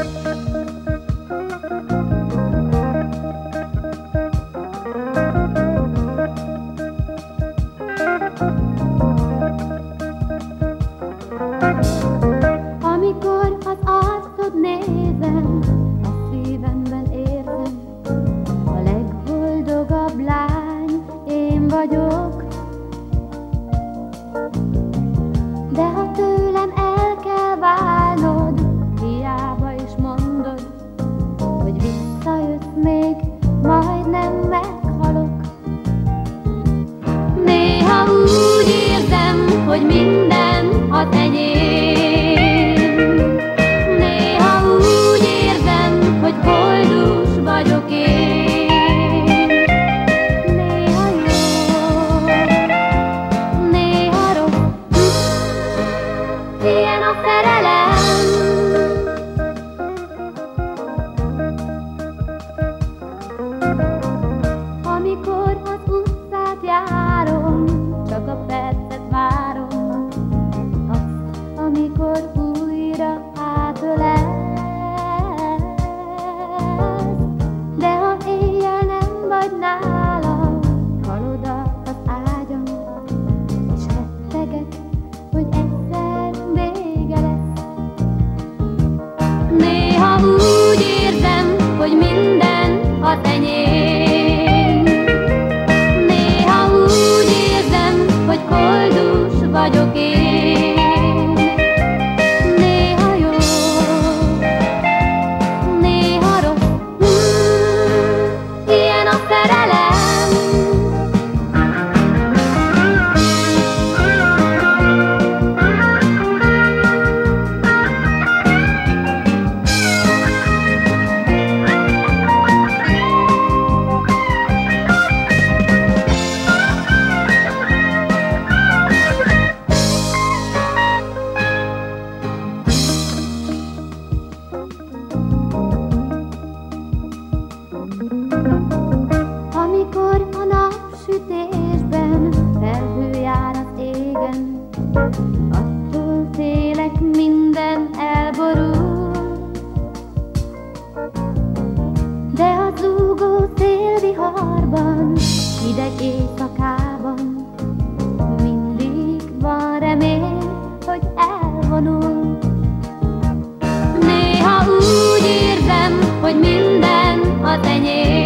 Amikor az arcod nézem, a szívemben érzem, a legboldogabb lány én vagyok. De ha tőlem el kell válnod, hiába is mondod, hogy visszajössz még, majdnem meghalok. Néha úgy érzem, hogy minden az enyém. Néha úgy érzem, hogy boldog vagyok én. Néha jó, néha rossz, ilyen a szerelem. Amikor az utcát járom, csak a percet várom, azt, amikor újra átölelsz. De ha éjjel nem vagy nálam, halod az ágyam, és rettegek, hogy egyszer vége lesz. Néha úgy érzem, hogy minden az enyém. Néha úgy érzem, hogy koldus vagyok én. Néha jó, néha rossz, ilyen a szerelem. Amikor a napsütésben felhő jár az égen, attól félek, minden elborul. De a zúgó szélviharban, hideg éjszakában mindig van remény, hogy elvonul. Néha úgy érzem, hogy minden az enyém.